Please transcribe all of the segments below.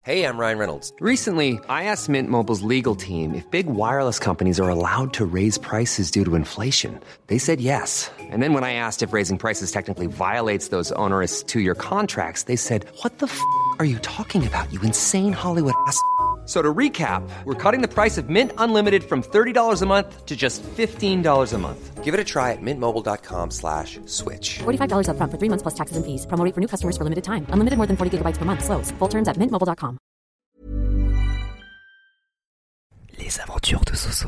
Hey, I'm Ryan Reynolds. Recently, I asked Mint Mobile's legal team if big wireless companies are allowed to raise prices due to inflation. They said yes. And then when I asked if raising prices technically violates those onerous two-year contracts, they said, "What the f*** are you talking about, you insane Hollywood ass?" So to recap, we're cutting the price of Mint Unlimited from $30 a month to just $15 a month. Give it a try at mintmobile.com/switch. $45 up front for 3 months plus taxes and fees. Promo rate for new customers for limited time. Unlimited more than 40 gigabytes per month. Slows full terms at mintmobile.com. Les aventures de Soso.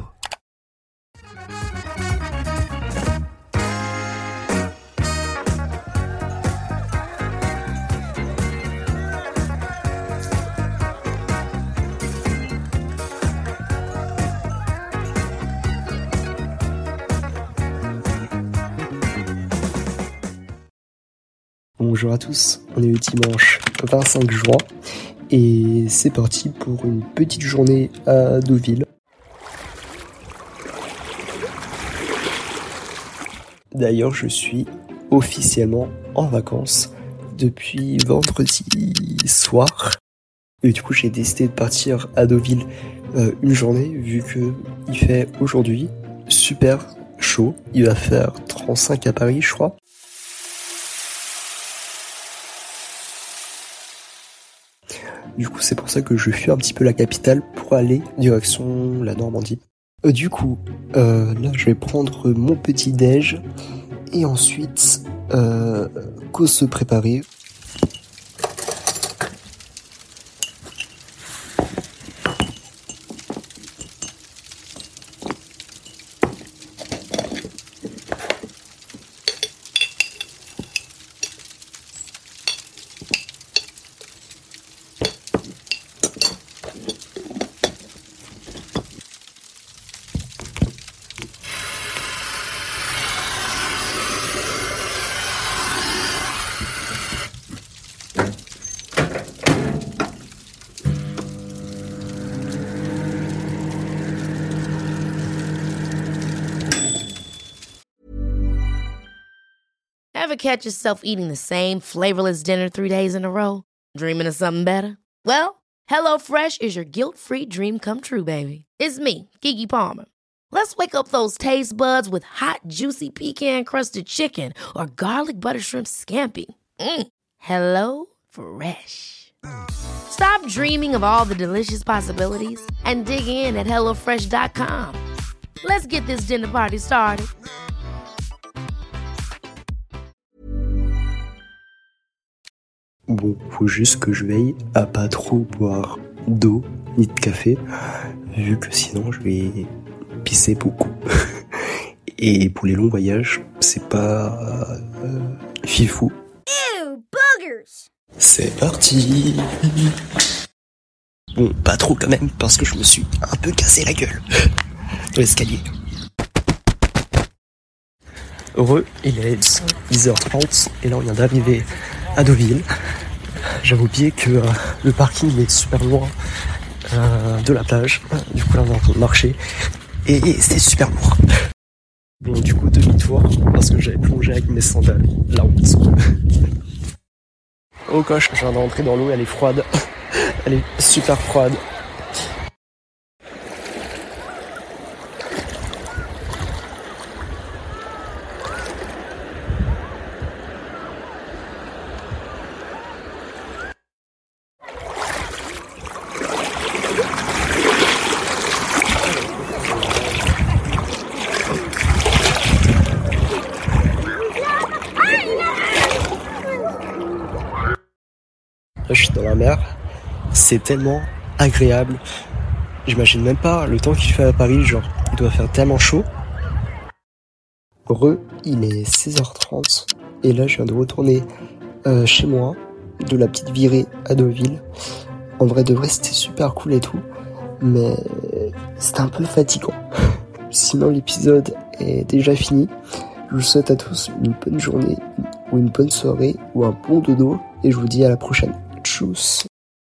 Bonjour à tous, on est le dimanche 25 juin et c'est parti pour une petite journée à Deauville. D'ailleurs, je suis officiellement en vacances depuis vendredi soir et du coup j'ai décidé de partir à Deauville une journée vu que il fait aujourd'hui super chaud, il va faire 35 à Paris je crois. Du coup, c'est pour ça que je fuis un petit peu la capitale pour aller direction la Normandie. Du coup, là, je vais prendre mon petit déj et ensuite, qu'au se préparer. Ever catch yourself eating the same flavorless dinner 3 days in a row? Dreaming of something better? Well, HelloFresh is your guilt-free dream come true, baby. It's me, Keke Palmer. Let's wake up those taste buds with hot, juicy pecan-crusted chicken or garlic butter shrimp scampi. Hello Fresh. Stop dreaming of all the delicious possibilities and dig in at HelloFresh.com. Let's get this dinner party started. Bon, faut juste que je veille à pas trop boire d'eau ni de café, vu que sinon je vais pisser beaucoup. Et pour les longs voyages, c'est pas fifou. Ew, boogers! C'est parti! Bon, pas trop quand même, parce que je me suis un peu cassé la gueule dans l'escalier. Heureux, il est 10h30 et là on vient d'arriver à Deauville. J'avais oublié que le parking est super loin de la plage. Du coup là on est en train de marcher et c'est super lourd. Bon du coup demi-tour parce que j'avais plongé avec mes sandales là en dessous. Oh coche, je viens d'entrer dans l'eau, elle est froide. Elle est super froide. Là, je suis dans la mer, c'est tellement agréable. J'imagine même pas le temps qu'il fait à Paris, genre, il doit faire tellement chaud. Il est 16h30 et là je viens de retourner chez moi, de la petite virée à Deauville. En vrai de vrai c'était super cool et tout, mais c'était un peu fatigant. Sinon l'épisode est déjà fini. Je vous souhaite à tous une bonne journée ou une bonne soirée ou un bon dodo et je vous dis à la prochaine. Tchuss.